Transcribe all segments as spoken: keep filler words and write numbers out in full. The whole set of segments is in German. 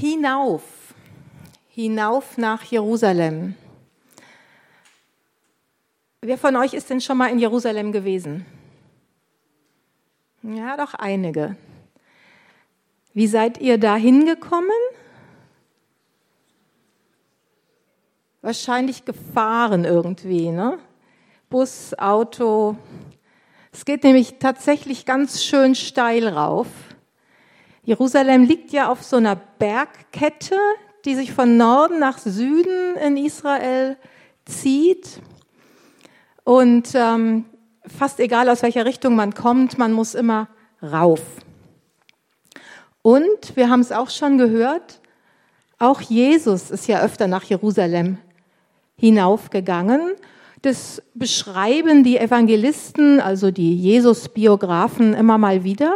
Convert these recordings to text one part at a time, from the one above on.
Hinauf, hinauf nach Jerusalem. Wer von euch ist denn schon mal in Jerusalem gewesen? Ja, doch einige. Wie seid ihr da hingekommen? Wahrscheinlich gefahren irgendwie, ne? Bus, Auto. Es geht nämlich tatsächlich ganz schön steil rauf. Jerusalem liegt ja auf so einer Bergkette, die sich von Norden nach Süden in Israel zieht. Und ähm, fast egal, aus welcher Richtung man kommt, man muss immer rauf. Und wir haben es auch schon gehört, auch Jesus ist ja öfter nach Jerusalem hinaufgegangen. Das beschreiben die Evangelisten, also die Jesus-Biografen, immer mal wieder.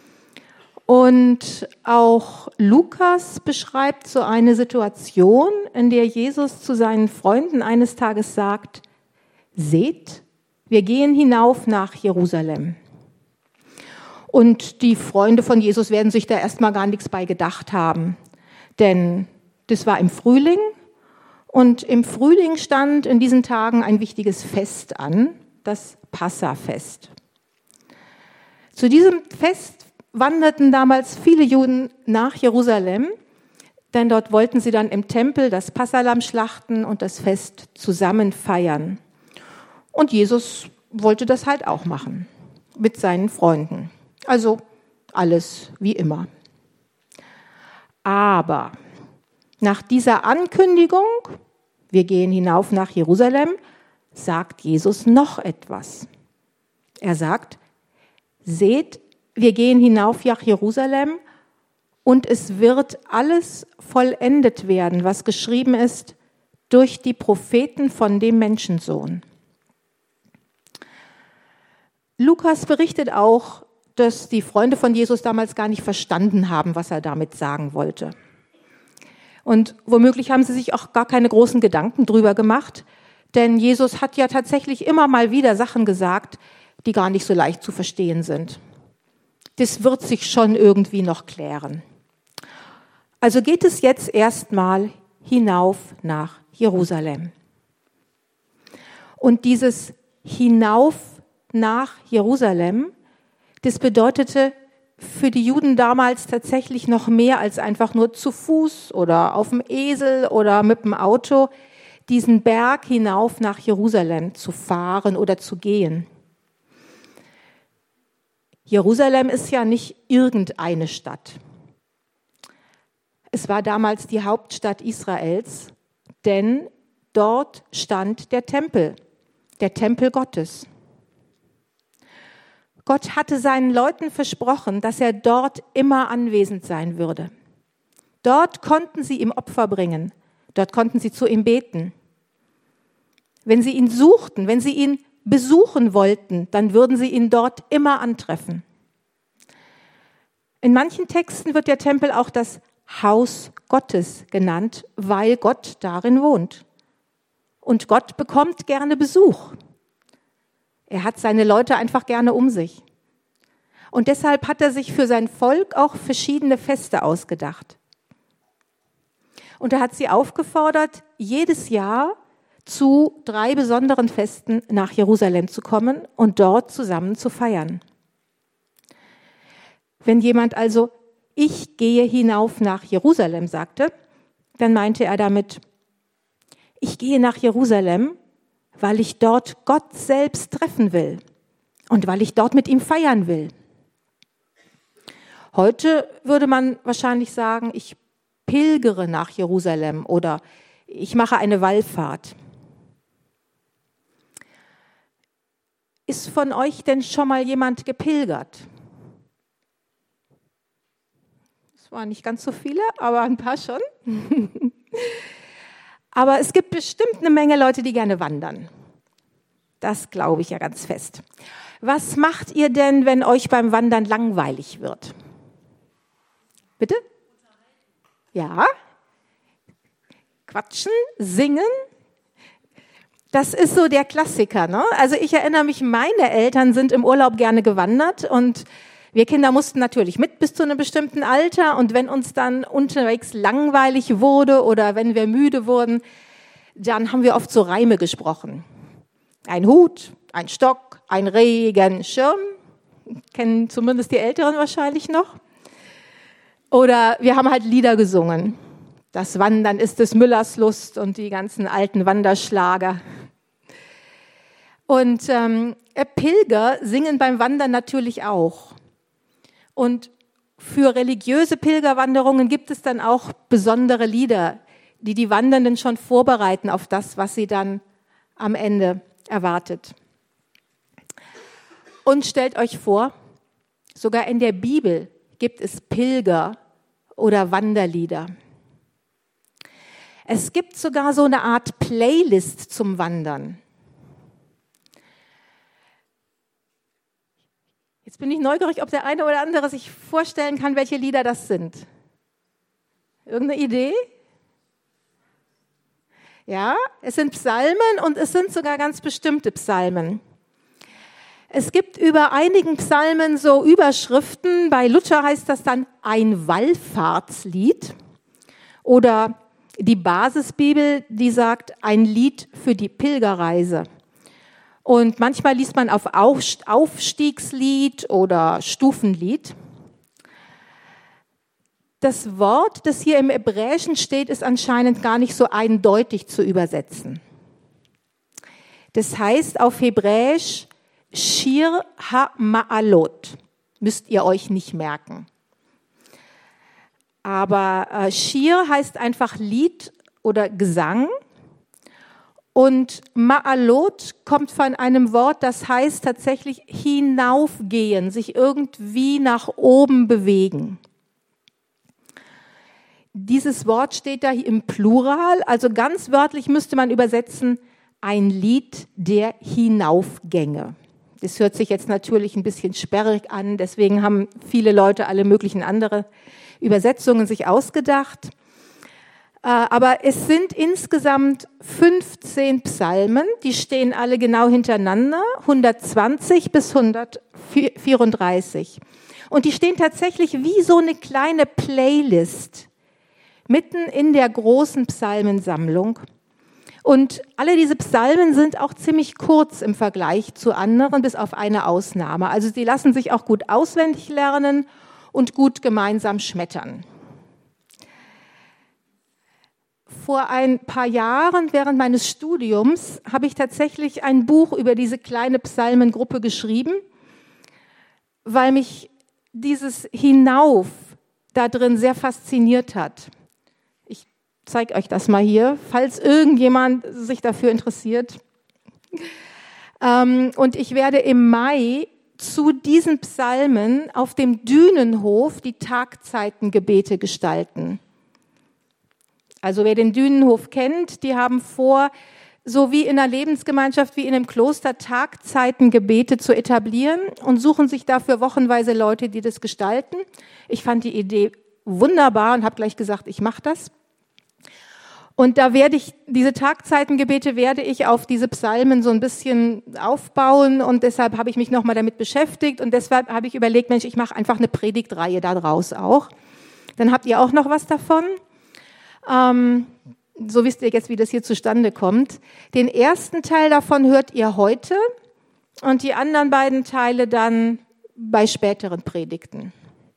Und auch Lukas beschreibt so eine Situation, in der Jesus zu seinen Freunden eines Tages sagt: Seht, wir gehen hinauf nach Jerusalem. Und die Freunde von Jesus werden sich da erstmal gar nichts bei gedacht haben, denn das war im Frühling und im Frühling stand in diesen Tagen ein wichtiges Fest an, das Passafest. Zu diesem Fest wanderten damals viele Juden nach Jerusalem, denn dort wollten sie dann im Tempel das Passalamm schlachten und das Fest zusammen feiern. Und Jesus wollte das halt auch machen mit seinen Freunden. Also alles wie immer. Aber nach dieser Ankündigung, wir gehen hinauf nach Jerusalem, sagt Jesus noch etwas. Er sagt: Seht, wir gehen hinauf nach Jerusalem und es wird alles vollendet werden, was geschrieben ist durch die Propheten von dem Menschensohn. Lukas berichtet auch, dass die Freunde von Jesus damals gar nicht verstanden haben, was er damit sagen wollte. Und womöglich haben sie sich auch gar keine großen Gedanken drüber gemacht, denn Jesus hat ja tatsächlich immer mal wieder Sachen gesagt, die gar nicht so leicht zu verstehen sind. Das wird sich schon irgendwie noch klären. Also geht es jetzt erstmal hinauf nach Jerusalem. Und dieses Hinauf nach Jerusalem, das bedeutete für die Juden damals tatsächlich noch mehr als einfach nur zu Fuß oder auf dem Esel oder mit dem Auto diesen Berg hinauf nach Jerusalem zu fahren oder zu gehen. Jerusalem ist ja nicht irgendeine Stadt. Es war damals die Hauptstadt Israels, denn dort stand der Tempel, der Tempel Gottes. Gott hatte seinen Leuten versprochen, dass er dort immer anwesend sein würde. Dort konnten sie ihm Opfer bringen, dort konnten sie zu ihm beten. Wenn sie ihn suchten, wenn sie ihn besuchen wollten, dann würden sie ihn dort immer antreffen. In manchen Texten wird der Tempel auch das Haus Gottes genannt, weil Gott darin wohnt. Und Gott bekommt gerne Besuch. Er hat seine Leute einfach gerne um sich. Und deshalb hat er sich für sein Volk auch verschiedene Feste ausgedacht. Und er hat sie aufgefordert, jedes Jahr zu drei besonderen Festen nach Jerusalem zu kommen und dort zusammen zu feiern. Wenn jemand also ich gehe hinauf nach Jerusalem sagte, dann meinte er damit, ich gehe nach Jerusalem, weil ich dort Gott selbst treffen will und weil ich dort mit ihm feiern will. Heute würde man wahrscheinlich sagen, ich pilgere nach Jerusalem oder ich mache eine Wallfahrt. Ist von euch denn schon mal jemand gepilgert? Das waren nicht ganz so viele, aber ein paar schon. Aber es gibt bestimmt eine Menge Leute, die gerne wandern. Das glaube ich ja ganz fest. Was macht ihr denn, wenn euch beim Wandern langweilig wird? Bitte? Ja? Quatschen, singen? Das ist so der Klassiker, ne? Also ich erinnere mich, meine Eltern sind im Urlaub gerne gewandert und Wir Kinder mussten natürlich mit bis zu einem bestimmten Alter und wenn uns dann unterwegs langweilig wurde oder wenn wir müde wurden, dann haben wir oft so Reime gesprochen. Ein Hut, ein Stock, ein Regenschirm, kennen zumindest die Älteren wahrscheinlich noch. Oder wir haben halt Lieder gesungen. Das Wandern ist des Müllers Lust und die ganzen alten Wanderschlager. Und ähm, Pilger singen beim Wandern natürlich auch. Und für religiöse Pilgerwanderungen gibt es dann auch besondere Lieder, die die Wandernden schon vorbereiten auf das, was sie dann am Ende erwartet. Und stellt euch vor, sogar in der Bibel gibt es Pilger- oder Wanderlieder. Es gibt sogar so eine Art Playlist zum Wandern. Jetzt bin ich neugierig, ob der eine oder andere sich vorstellen kann, welche Lieder das sind. Irgendeine Idee? Ja, es sind Psalmen und es sind sogar ganz bestimmte Psalmen. Es gibt über einigen Psalmen so Überschriften. Bei Luther heißt das dann ein Wallfahrtslied. Oder die Basisbibel, die sagt ein Lied für die Pilgerreise. Und manchmal liest man auf Aufstiegslied oder Stufenlied. Das Wort, das hier im Hebräischen steht, ist anscheinend gar nicht so eindeutig zu übersetzen. Das heißt auf Hebräisch Shir ha-Ma'alot. Müsst ihr euch nicht merken. Aber äh, Shir heißt einfach Lied oder Gesang. Und Ma'alot kommt von einem Wort, das heißt tatsächlich hinaufgehen, sich irgendwie nach oben bewegen. Dieses Wort steht da im Plural, also ganz wörtlich müsste man übersetzen, ein Lied der Hinaufgänge. Das hört sich jetzt natürlich ein bisschen sperrig an, deswegen haben viele Leute alle möglichen andere Übersetzungen sich ausgedacht. Aber es sind insgesamt fünfzehn Psalmen, die stehen alle genau hintereinander, hundertzwanzig bis hundertvierunddreißig. Und die stehen tatsächlich wie so eine kleine Playlist mitten in der großen Psalmensammlung. Und alle diese Psalmen sind auch ziemlich kurz im Vergleich zu anderen, bis auf eine Ausnahme. Also die lassen sich auch gut auswendig lernen und gut gemeinsam schmettern. Vor ein paar Jahren, während meines Studiums, habe ich tatsächlich ein Buch über diese kleine Psalmengruppe geschrieben, weil mich dieses Hinauf da drin sehr fasziniert hat. Ich zeige euch das mal hier, falls irgendjemand sich dafür interessiert. Und ich werde im Mai zu diesen Psalmen auf dem Dünenhof die Tagzeitengebete gestalten. Also wer den Dünenhof kennt, die haben vor, so wie in einer Lebensgemeinschaft, wie in einem Kloster, Tagzeitengebete zu etablieren und suchen sich dafür wochenweise Leute, die das gestalten. Ich fand die Idee wunderbar und habe gleich gesagt, ich mache das. Und da werde ich, diese Tagzeitengebete werde ich auf diese Psalmen so ein bisschen aufbauen und deshalb habe ich mich nochmal damit beschäftigt und deshalb habe ich überlegt, Mensch, ich mache einfach eine Predigtreihe daraus auch. Dann habt ihr auch noch was davon. Ähm, so wisst ihr jetzt, wie das hier zustande kommt. Den ersten Teil davon hört ihr heute und die anderen beiden Teile dann bei späteren Predigten.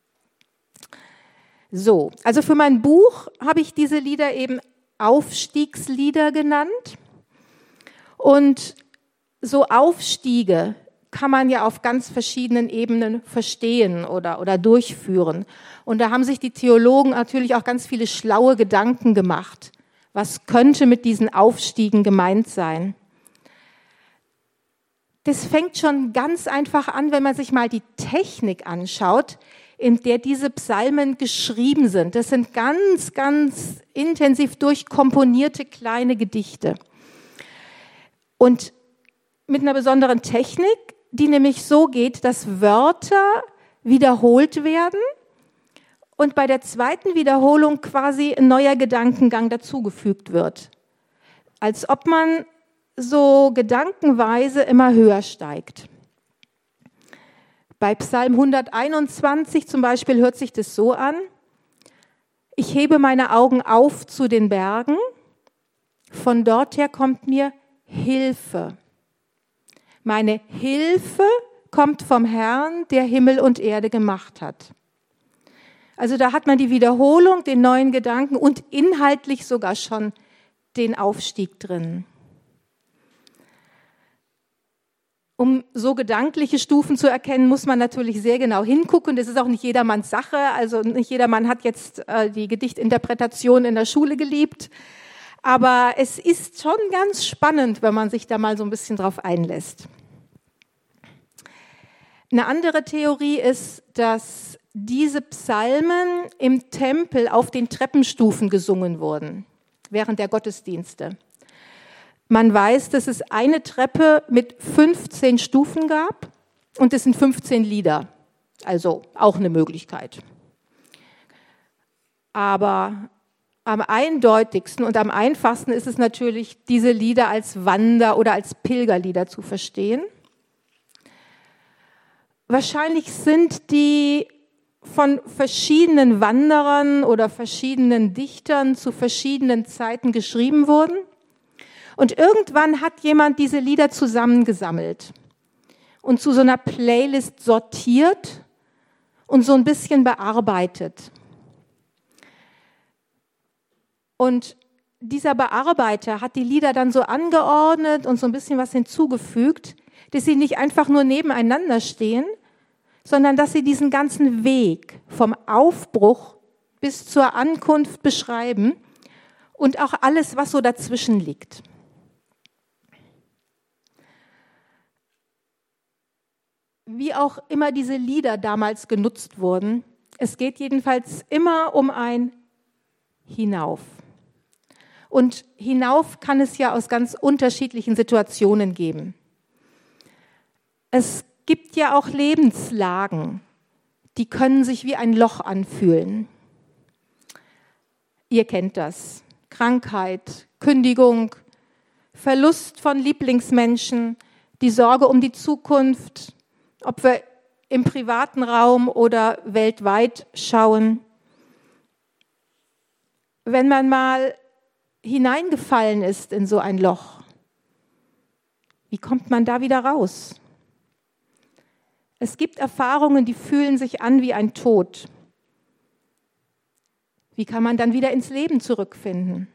So, also für mein Buch habe ich diese Lieder eben Aufstiegslieder genannt. Und so Aufstiege kann man ja auf ganz verschiedenen Ebenen verstehen oder, oder durchführen. Und da haben sich die Theologen natürlich auch ganz viele schlaue Gedanken gemacht. Was könnte mit diesen Aufstiegen gemeint sein? Das fängt schon ganz einfach an, wenn man sich mal die Technik anschaut, in der diese Psalmen geschrieben sind. Das sind ganz, ganz intensiv durchkomponierte kleine Gedichte. Und mit einer besonderen Technik, die nämlich so geht, dass Wörter wiederholt werden und bei der zweiten Wiederholung quasi ein neuer Gedankengang dazugefügt wird. Als ob man so gedankenweise immer höher steigt. Bei Psalm hunderteinundzwanzig zum Beispiel hört sich das so an: Ich hebe meine Augen auf zu den Bergen, von dort her kommt mir Hilfe. Meine Hilfe kommt vom Herrn, der Himmel und Erde gemacht hat. Also da hat man die Wiederholung, den neuen Gedanken und inhaltlich sogar schon den Aufstieg drin. Um so gedankliche Stufen zu erkennen, muss man natürlich sehr genau hingucken. Das ist auch nicht jedermanns Sache. Also nicht jedermann hat jetzt äh, die Gedichtinterpretation in der Schule geliebt. Aber es ist schon ganz spannend, wenn man sich da mal so ein bisschen drauf einlässt. Eine andere Theorie ist, dass diese Psalmen im Tempel auf den Treppenstufen gesungen wurden, während der Gottesdienste. Man weiß, dass es eine Treppe mit fünfzehn Stufen gab und es sind fünfzehn Lieder, also auch eine Möglichkeit. Aber am eindeutigsten und am einfachsten ist es natürlich, diese Lieder als Wander- oder als Pilgerlieder zu verstehen. Wahrscheinlich sind die von verschiedenen Wanderern oder verschiedenen Dichtern zu verschiedenen Zeiten geschrieben worden. Und irgendwann hat jemand diese Lieder zusammengesammelt und zu so einer Playlist sortiert und so ein bisschen bearbeitet. Und dieser Bearbeiter hat die Lieder dann so angeordnet und so ein bisschen was hinzugefügt, dass sie nicht einfach nur nebeneinander stehen, sondern dass sie diesen ganzen Weg vom Aufbruch bis zur Ankunft beschreiben und auch alles, was so dazwischen liegt. Wie auch immer diese Lieder damals genutzt wurden, es geht jedenfalls immer um ein Hinauf. Und hinauf kann es ja aus ganz unterschiedlichen Situationen geben. Es gibt ja auch Lebenslagen, die können sich wie ein Loch anfühlen. Ihr kennt das. Krankheit, Kündigung, Verlust von Lieblingsmenschen, die Sorge um die Zukunft, ob wir im privaten Raum oder weltweit schauen. Wenn man mal hineingefallen ist in so ein Loch, wie kommt man da wieder raus? Es gibt Erfahrungen, die fühlen sich an wie ein Tod. Wie kann man dann wieder ins Leben zurückfinden?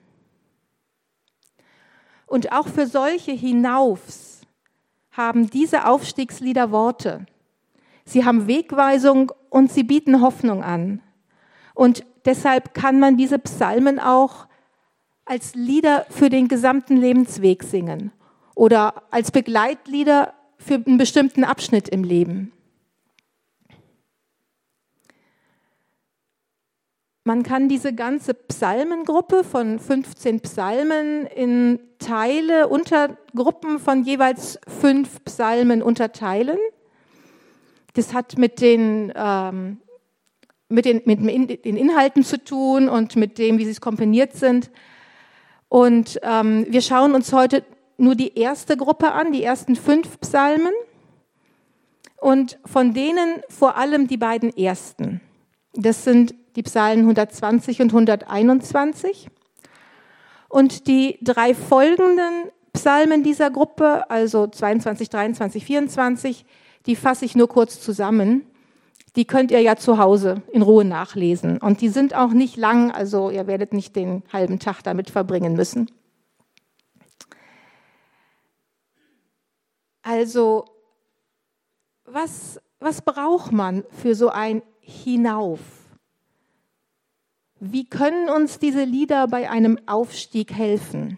Und auch für solche Hinaufs haben diese Aufstiegslieder Worte. Sie haben Wegweisung und sie bieten Hoffnung an. Und deshalb kann man diese Psalmen auch als Lieder für den gesamten Lebensweg singen oder als Begleitlieder für einen bestimmten Abschnitt im Leben. Man kann diese ganze Psalmengruppe von fünfzehn Psalmen in Teile, Untergruppen von jeweils fünf Psalmen unterteilen. Das hat mit den, ähm, mit den, mit den Inhalten zu tun und mit dem, wie sie komponiert sind. Und ähm, wir schauen uns heute nur die erste Gruppe an, die ersten fünf Psalmen. Und von denen vor allem die beiden ersten. Das sind die Psalmen hundertzwanzig und hunderteinundzwanzig. Und die drei folgenden Psalmen dieser Gruppe, also zweiundzwanzig, dreiundzwanzig, vierundzwanzig, die fasse ich nur kurz zusammen. Die könnt ihr ja zu Hause in Ruhe nachlesen. Und die sind auch nicht lang, also ihr werdet nicht den halben Tag damit verbringen müssen. Also, was, was braucht man für so ein Hinauf? Wie können uns diese Lieder bei einem Aufstieg helfen?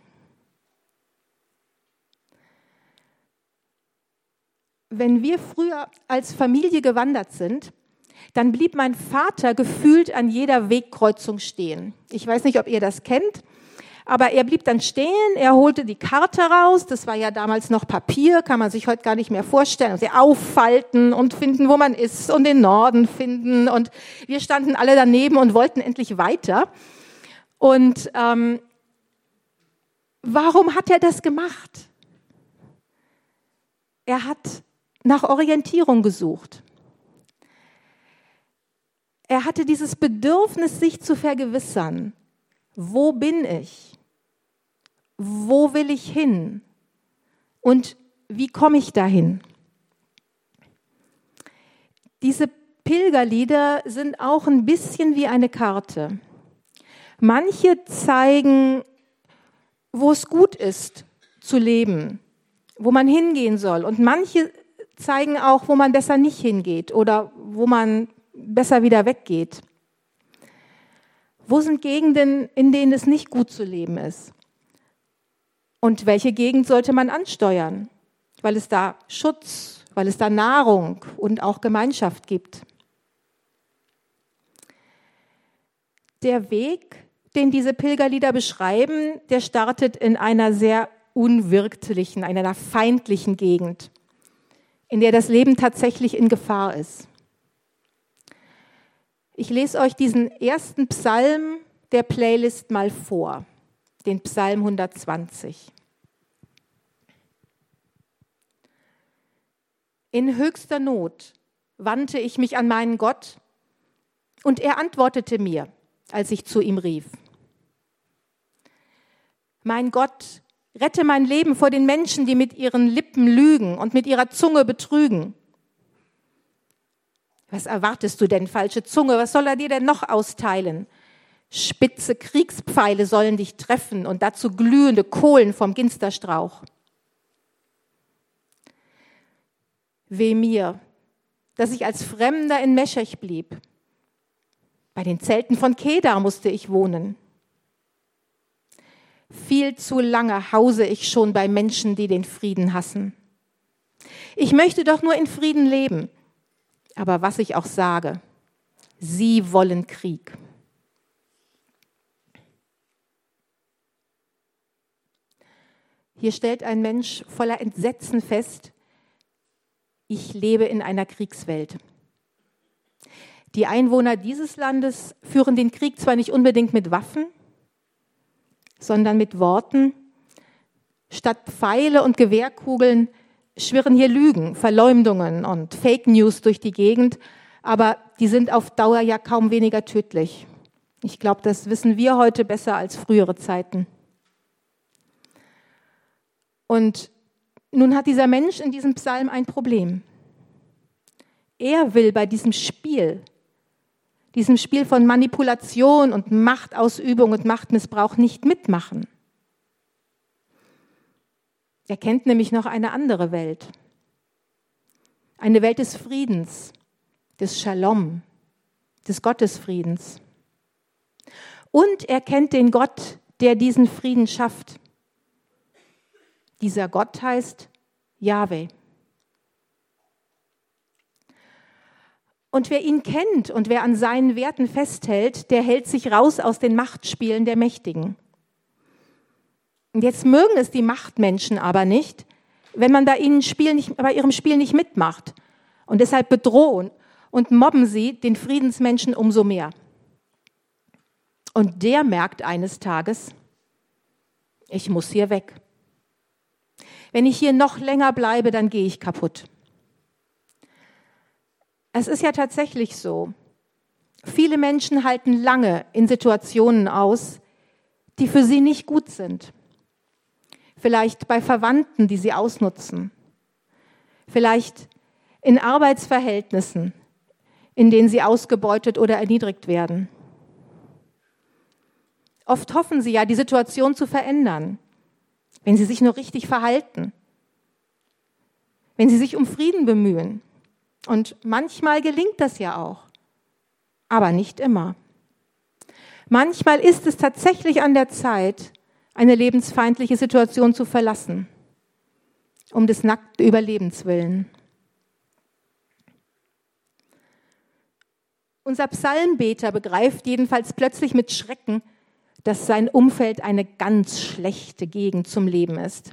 Wenn wir früher als Familie gewandert sind, dann blieb mein Vater gefühlt an jeder Wegkreuzung stehen. Ich weiß nicht, ob ihr das kennt, aber er blieb dann stehen, er holte die Karte raus, das war ja damals noch Papier, kann man sich heute gar nicht mehr vorstellen, und sie auffalten und finden, wo man ist und den Norden finden, und wir standen alle daneben und wollten endlich weiter. Und ähm, warum hat er das gemacht? Er hat nach Orientierung gesucht. er hatte dieses Bedürfnis, sich zu vergewissern. Wo bin ich? Wo will ich hin? Und wie komme ich dahin? Diese Pilgerlieder sind auch ein bisschen wie eine Karte. Manche zeigen, wo es gut ist zu leben, wo man hingehen soll. Und manche zeigen auch, wo man besser nicht hingeht oder wo man besser wieder weggeht. Wo sind Gegenden, in denen es nicht gut zu leben ist? Und welche Gegend sollte man ansteuern? Weil es da Schutz, weil es da Nahrung und auch Gemeinschaft gibt. Der Weg, den diese Pilgerlieder beschreiben, der startet in einer sehr unwirtlichen, in einer feindlichen Gegend, in der das Leben tatsächlich in Gefahr ist. Ich lese euch diesen ersten Psalm der Playlist mal vor, den Psalm hundertzwanzig. In höchster Not wandte ich mich an meinen Gott und er antwortete mir, als ich zu ihm rief. Mein Gott, rette mein Leben vor den Menschen, die mit ihren Lippen lügen und mit ihrer Zunge betrügen. Was erwartest du denn, falsche Zunge? Was soll er dir denn noch austeilen? Spitze Kriegspfeile sollen dich treffen und dazu glühende Kohlen vom Ginsterstrauch. Weh mir, dass ich als Fremder in Meschech blieb. Bei den Zelten von Kedar musste ich wohnen. Viel zu lange hause ich schon bei Menschen, die den Frieden hassen. Ich möchte doch nur in Frieden leben. Aber was ich auch sage, sie wollen Krieg. Hier stellt ein Mensch voller Entsetzen fest, ich lebe in einer Kriegswelt. Die Einwohner dieses Landes führen den Krieg zwar nicht unbedingt mit Waffen, sondern mit Worten. Statt Pfeile und Gewehrkugeln schwirren hier Lügen, Verleumdungen und Fake News durch die Gegend, aber die sind auf Dauer ja kaum weniger tödlich. Ich glaube, das wissen wir heute besser als frühere Zeiten. Und nun hat dieser Mensch in diesem Psalm ein Problem. Er will bei diesem Spiel, diesem Spiel von Manipulation und Machtausübung und Machtmissbrauch nicht mitmachen. Er kennt nämlich noch eine andere Welt. Eine Welt des Friedens, des Shalom, des Gottesfriedens. Und er kennt den Gott, der diesen Frieden schafft. Dieser Gott heißt Jahwe. Und wer ihn kennt und wer an seinen Werten festhält, der hält sich raus aus den Machtspielen der Mächtigen. Und jetzt mögen es die Machtmenschen aber nicht, wenn man bei, ihnen Spiel nicht, bei ihrem Spiel nicht mitmacht. Und deshalb bedrohen und mobben sie den Friedensmenschen umso mehr. Und der merkt eines Tages, ich muss hier weg. Wenn ich hier noch länger bleibe, dann gehe ich kaputt. Es ist ja tatsächlich so. Viele Menschen halten lange in Situationen aus, die für sie nicht gut sind. Vielleicht bei Verwandten, die sie ausnutzen. Vielleicht in Arbeitsverhältnissen, in denen sie ausgebeutet oder erniedrigt werden. Oft hoffen sie ja, die Situation zu verändern, wenn sie sich nur richtig verhalten, wenn sie sich um Frieden bemühen. Und manchmal gelingt das ja auch, aber nicht immer. Manchmal ist es tatsächlich an der Zeit, eine lebensfeindliche Situation zu verlassen, um des nackten Überlebens willen. Unser Psalmbeter begreift jedenfalls plötzlich mit Schrecken, dass sein Umfeld eine ganz schlechte Gegend zum Leben ist.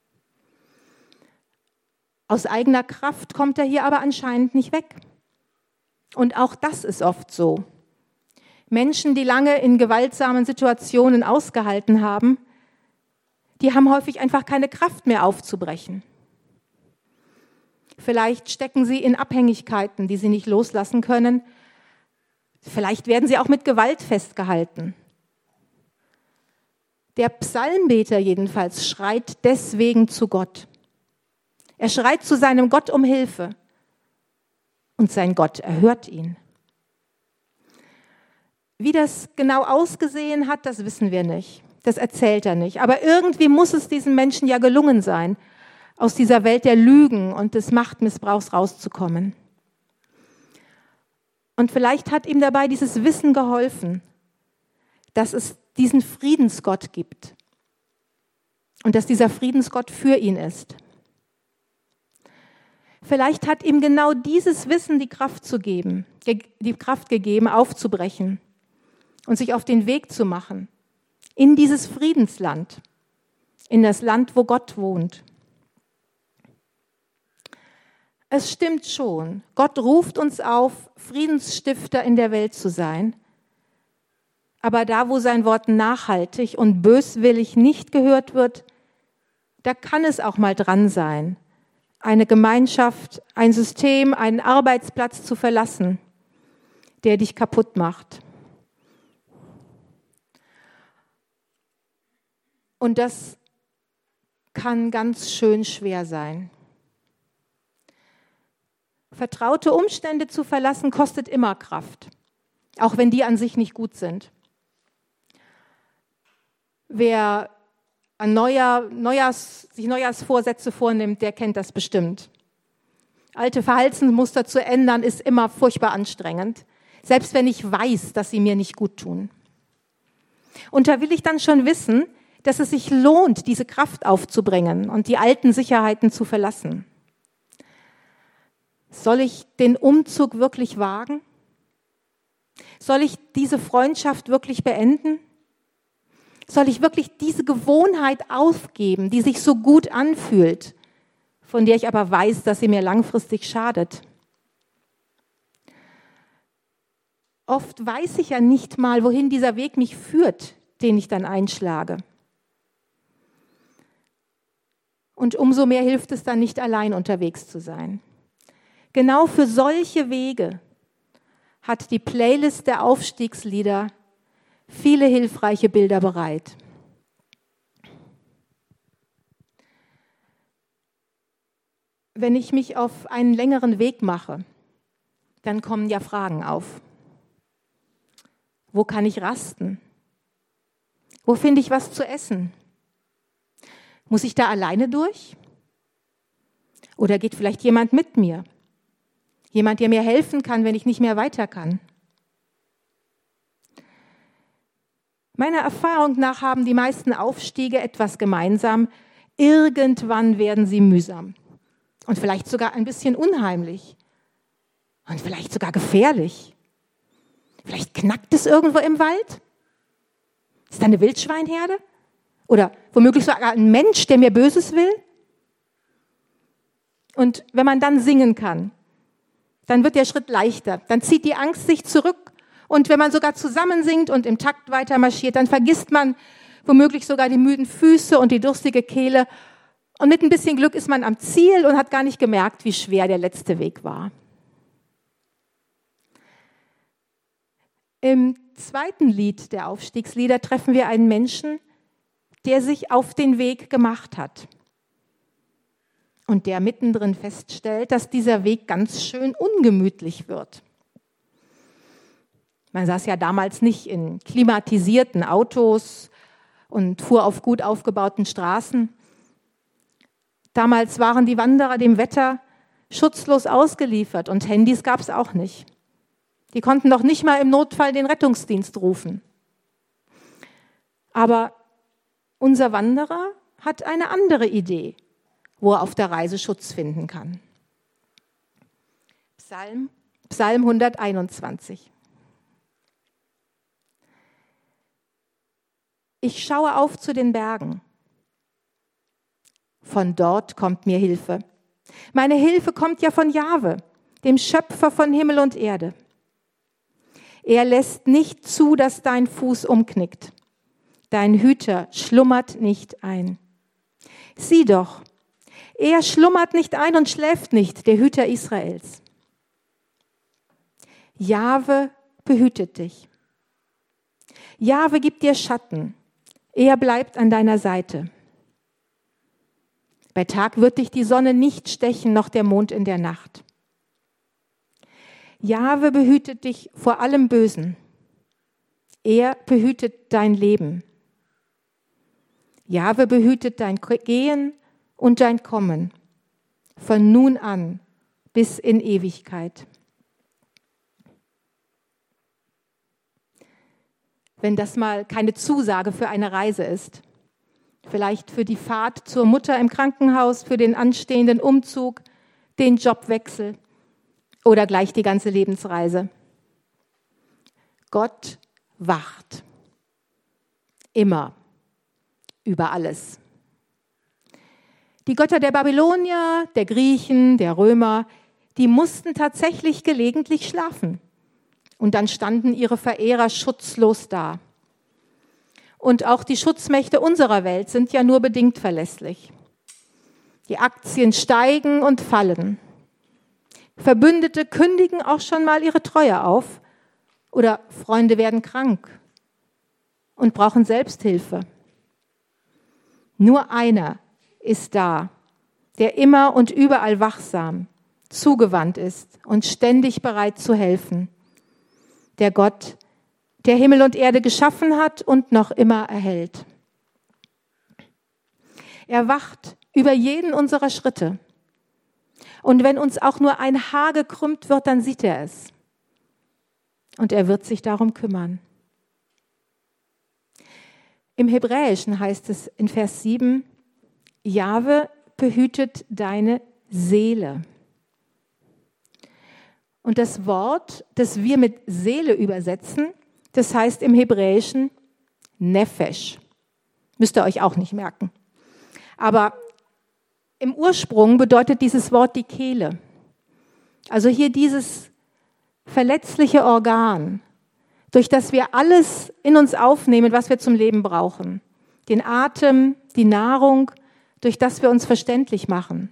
Aus eigener Kraft kommt er hier aber anscheinend nicht weg. Und auch das ist oft so. Menschen, die lange in gewaltsamen Situationen ausgehalten haben, die haben häufig einfach keine Kraft mehr aufzubrechen. Vielleicht stecken sie in Abhängigkeiten, die sie nicht loslassen können. Vielleicht werden sie auch mit Gewalt festgehalten. Der Psalmbeter jedenfalls schreit deswegen zu Gott. Er schreit zu seinem Gott um Hilfe. Und sein Gott erhört ihn. Wie das genau ausgesehen hat, das wissen wir nicht. Das erzählt er nicht. Aber irgendwie muss es diesen Menschen ja gelungen sein, aus dieser Welt der Lügen und des Machtmissbrauchs rauszukommen. Und vielleicht hat ihm dabei dieses Wissen geholfen, dass es diesen Friedensgott gibt und dass dieser Friedensgott für ihn ist. Vielleicht hat ihm genau dieses Wissen die Kraft zu geben, die Kraft gegeben, aufzubrechen und sich auf den Weg zu machen in dieses Friedensland, in das Land, wo Gott wohnt. Es stimmt schon, Gott ruft uns auf, Friedensstifter in der Welt zu sein. Aber da, wo sein Wort nachhaltig und böswillig nicht gehört wird, da kann es auch mal dran sein, eine Gemeinschaft, ein System, einen Arbeitsplatz zu verlassen, der dich kaputt macht. Und das kann ganz schön schwer sein. Vertraute Umstände zu verlassen, kostet immer Kraft, auch wenn die an sich nicht gut sind. Wer an Neujahr, Neujahrs, sich Neujahrsvorsätze vornimmt, der kennt das bestimmt. Alte Verhaltensmuster zu ändern, ist immer furchtbar anstrengend, selbst wenn ich weiß, dass sie mir nicht gut tun. Und da will ich dann schon wissen, dass es sich lohnt, diese Kraft aufzubringen und die alten Sicherheiten zu verlassen. Soll ich den Umzug wirklich wagen? Soll ich diese Freundschaft wirklich beenden? Soll ich wirklich diese Gewohnheit aufgeben, die sich so gut anfühlt, von der ich aber weiß, dass sie mir langfristig schadet? Oft weiß ich ja nicht mal, wohin dieser Weg mich führt, den ich dann einschlage. Und umso mehr hilft es dann, nicht allein unterwegs zu sein. Genau für solche Wege hat die Playlist der Aufstiegslieder viele hilfreiche Bilder bereit. Wenn ich mich auf einen längeren Weg mache, dann kommen ja Fragen auf. Wo kann ich rasten? Wo finde ich was zu essen? Muss ich da alleine durch? Oder geht vielleicht jemand mit mir? Jemand, der mir helfen kann, wenn ich nicht mehr weiter kann? Meiner Erfahrung nach haben die meisten Aufstiege etwas gemeinsam. Irgendwann werden sie mühsam und vielleicht sogar ein bisschen unheimlich und vielleicht sogar gefährlich. Vielleicht knackt es irgendwo im Wald. Ist da eine Wildschweinherde? Oder womöglich sogar ein Mensch, der mir Böses will? Und wenn man dann singen kann, dann wird der Schritt leichter. Dann zieht die Angst sich zurück. Und wenn man sogar zusammen singt und im Takt weiter marschiert, dann vergisst man womöglich sogar die müden Füße und die durstige Kehle. Und mit ein bisschen Glück ist man am Ziel und hat gar nicht gemerkt, wie schwer der letzte Weg war. Im zweiten Lied der Aufstiegslieder treffen wir einen Menschen, der sich auf den Weg gemacht hat und der mittendrin feststellt, dass dieser Weg ganz schön ungemütlich wird. Man saß ja damals nicht in klimatisierten Autos und fuhr auf gut aufgebauten Straßen. Damals waren die Wanderer dem Wetter schutzlos ausgeliefert und Handys gab es auch nicht. Die konnten doch nicht mal im Notfall den Rettungsdienst rufen. Aber unser Wanderer hat eine andere Idee, wo er auf der Reise Schutz finden kann. Psalm, Psalm hunderteinundzwanzig. Ich schaue auf zu den Bergen. Von dort kommt mir Hilfe. Meine Hilfe kommt ja von Jahwe, dem Schöpfer von Himmel und Erde. Er lässt nicht zu, dass dein Fuß umknickt. Dein Hüter schlummert nicht ein. Sieh doch, er schlummert nicht ein und schläft nicht, der Hüter Israels. Jahwe behütet dich. Jahwe gibt dir Schatten. Er bleibt an deiner Seite. Bei Tag wird dich die Sonne nicht stechen, noch der Mond in der Nacht. Jahwe behütet dich vor allem Bösen. Er behütet dein Leben. Jahwe behütet dein Gehen und dein Kommen, von nun an bis in Ewigkeit. Wenn das mal keine Zusage für eine Reise ist, vielleicht für die Fahrt zur Mutter im Krankenhaus, für den anstehenden Umzug, den Jobwechsel oder gleich die ganze Lebensreise. Gott wacht. Immer. Über alles. Die Götter der Babylonier, der Griechen, der Römer, die mussten tatsächlich gelegentlich schlafen. Und dann standen ihre Verehrer schutzlos da. Und auch die Schutzmächte unserer Welt sind ja nur bedingt verlässlich. Die Aktien steigen und fallen. Verbündete kündigen auch schon mal ihre Treue auf. Oder Freunde werden krank und brauchen Selbsthilfe. Nur einer ist da, der immer und überall wachsam, zugewandt ist und ständig bereit zu helfen. Der Gott, der Himmel und Erde geschaffen hat und noch immer erhält. Er wacht über jeden unserer Schritte. Und wenn uns auch nur ein Haar gekrümmt wird, dann sieht er es. Und er wird sich darum kümmern. Im Hebräischen heißt es in Vers sieben, Jahwe behütet deine Seele. Und das Wort, das wir mit Seele übersetzen, das heißt im Hebräischen Nefesh. Müsst ihr euch auch nicht merken. Aber im Ursprung bedeutet dieses Wort die Kehle. Also hier dieses verletzliche Organ, durch das wir alles in uns aufnehmen, was wir zum Leben brauchen. Den Atem, die Nahrung, durch das wir uns verständlich machen.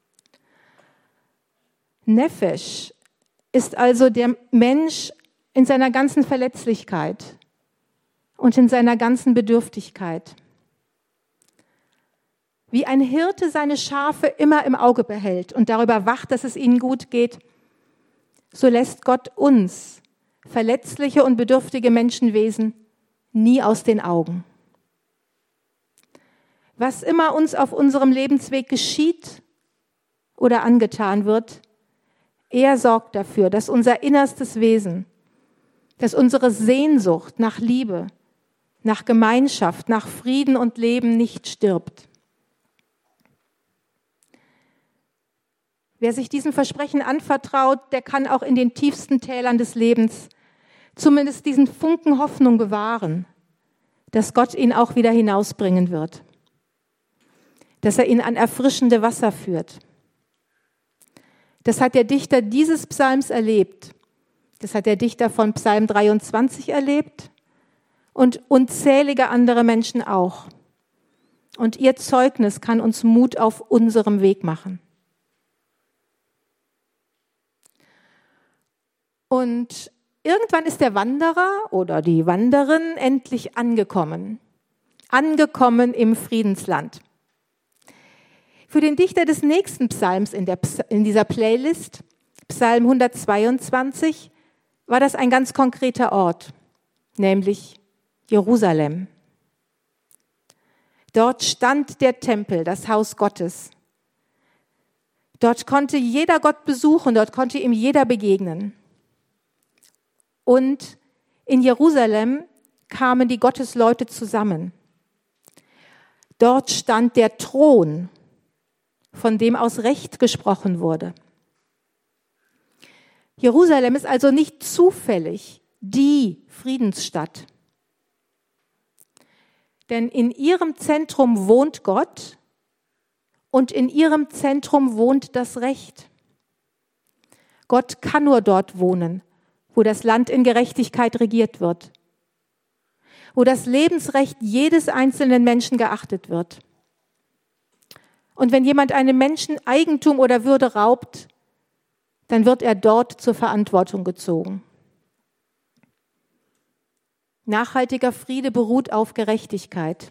Nefesh ist also der Mensch in seiner ganzen Verletzlichkeit und in seiner ganzen Bedürftigkeit. Wie ein Hirte seine Schafe immer im Auge behält und darüber wacht, dass es ihnen gut geht, so lässt Gott uns, verletzliche und bedürftige Menschenwesen, nie aus den Augen. Was immer uns auf unserem Lebensweg geschieht oder angetan wird, er sorgt dafür, dass unser innerstes Wesen, dass unsere Sehnsucht nach Liebe, nach Gemeinschaft, nach Frieden und Leben nicht stirbt. Wer sich diesem Versprechen anvertraut, der kann auch in den tiefsten Tälern des Lebens zumindest diesen Funken Hoffnung bewahren, dass Gott ihn auch wieder hinausbringen wird, dass er ihn an erfrischende Wasser führt. Das hat der Dichter dieses Psalms erlebt. Das hat der Dichter von Psalm dreiundzwanzig erlebt und unzählige andere Menschen auch. Und ihr Zeugnis kann uns Mut auf unserem Weg machen. Und irgendwann ist der Wanderer oder die Wanderin endlich angekommen. Angekommen im Friedensland. Für den Dichter des nächsten Psalms in, der, in dieser Playlist, Psalm hundertzweiundzwanzig, war das ein ganz konkreter Ort, nämlich Jerusalem. Dort stand der Tempel, das Haus Gottes. Dort konnte jeder Gott besuchen, dort konnte ihm jeder begegnen. Und in Jerusalem kamen die Gottesleute zusammen. Dort stand der Thron, von dem aus Recht gesprochen wurde. Jerusalem ist also nicht zufällig die Friedensstadt. Denn in ihrem Zentrum wohnt Gott und in ihrem Zentrum wohnt das Recht. Gott kann nur dort wohnen, wo das Land in Gerechtigkeit regiert wird, wo das Lebensrecht jedes einzelnen Menschen geachtet wird. Und wenn jemand einem Menschen Eigentum oder Würde raubt, dann wird er dort zur Verantwortung gezogen. Nachhaltiger Friede beruht auf Gerechtigkeit.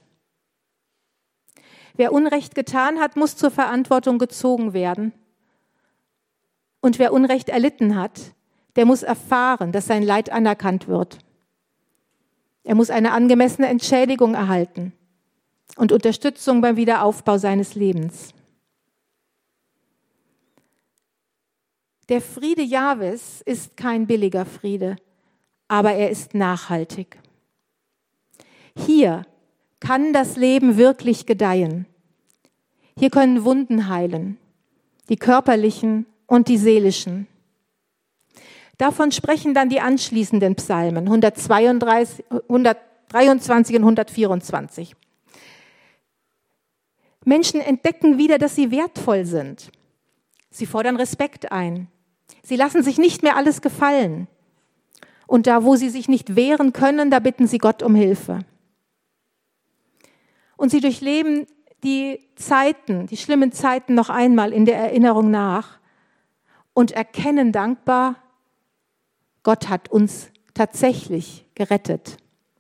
Wer Unrecht getan hat, muss zur Verantwortung gezogen werden. Und wer Unrecht erlitten hat, der muss erfahren, dass sein Leid anerkannt wird. Er muss eine angemessene Entschädigung erhalten und Unterstützung beim Wiederaufbau seines Lebens. Der Friede Jahwes ist kein billiger Friede, aber er ist nachhaltig. Hier kann das Leben wirklich gedeihen. Hier können Wunden heilen, die körperlichen und die seelischen. Davon sprechen dann die anschließenden Psalmen, hundertzweiunddreißig, hundertdreiundzwanzig und hundertvierundzwanzig. Menschen entdecken wieder, dass sie wertvoll sind. Sie fordern Respekt ein. Sie lassen sich nicht mehr alles gefallen. Und da, wo sie sich nicht wehren können, da bitten sie Gott um Hilfe. Und sie durchleben die Zeiten, die schlimmen Zeiten noch einmal in der Erinnerung nach und erkennen dankbar, Gott hat uns tatsächlich gerettet.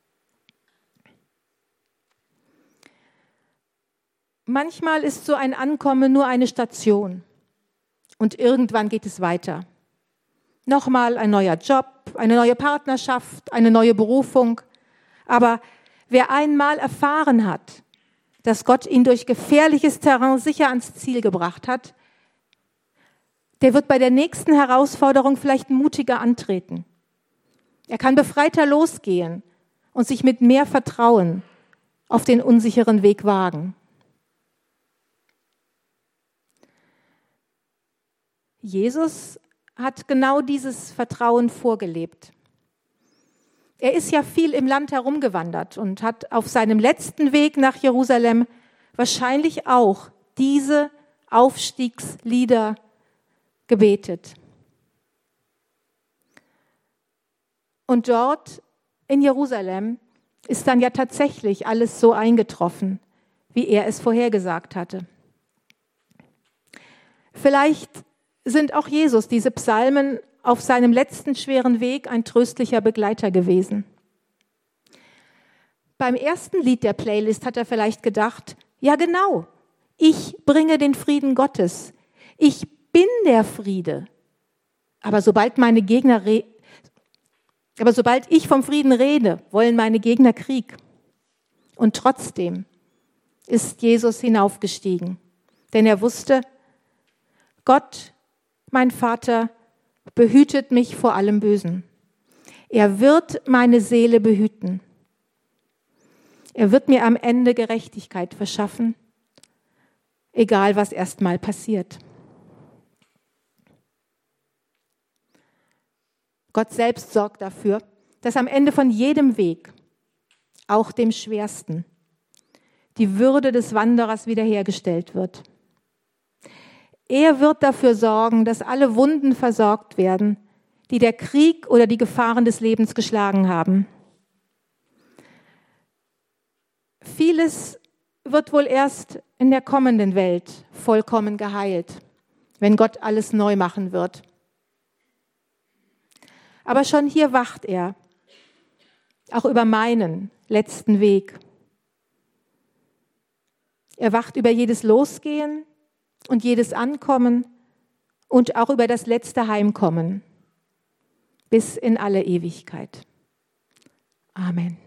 Manchmal ist so ein Ankommen nur eine Station und irgendwann geht es weiter. Nochmal ein neuer Job, eine neue Partnerschaft, eine neue Berufung. Aber wer einmal erfahren hat, dass Gott ihn durch gefährliches Terrain sicher ans Ziel gebracht hat, der wird bei der nächsten Herausforderung vielleicht mutiger antreten. Er kann befreiter losgehen und sich mit mehr Vertrauen auf den unsicheren Weg wagen. Jesus hat genau dieses Vertrauen vorgelebt. Er ist ja viel im Land herumgewandert und hat auf seinem letzten Weg nach Jerusalem wahrscheinlich auch diese Aufstiegslieder gebetet. Und dort in Jerusalem ist dann ja tatsächlich alles so eingetroffen, wie er es vorhergesagt hatte. Vielleicht sind auch Jesus diese Psalmen auf seinem letzten schweren Weg ein tröstlicher Begleiter gewesen. Beim ersten Lied der Playlist hat er vielleicht gedacht, ja genau, ich bringe den Frieden Gottes. Ich bin der Friede. Aber sobald meine Gegner re- aber sobald ich vom Frieden rede, wollen meine Gegner Krieg. Und trotzdem ist Jesus hinaufgestiegen, denn er wusste, Gott, mein Vater, behütet mich vor allem Bösen. Er wird meine Seele behüten. Er wird mir am Ende Gerechtigkeit verschaffen, egal was erstmal passiert. Gott selbst sorgt dafür, dass am Ende von jedem Weg, auch dem schwersten, die Würde des Wanderers wiederhergestellt wird. Er wird dafür sorgen, dass alle Wunden versorgt werden, die der Krieg oder die Gefahren des Lebens geschlagen haben. Vieles wird wohl erst in der kommenden Welt vollkommen geheilt, wenn Gott alles neu machen wird. Aber schon hier wacht er, auch über meinen letzten Weg. Er wacht über jedes Losgehen und jedes Ankommen und auch über das letzte Heimkommen bis in alle Ewigkeit. Amen.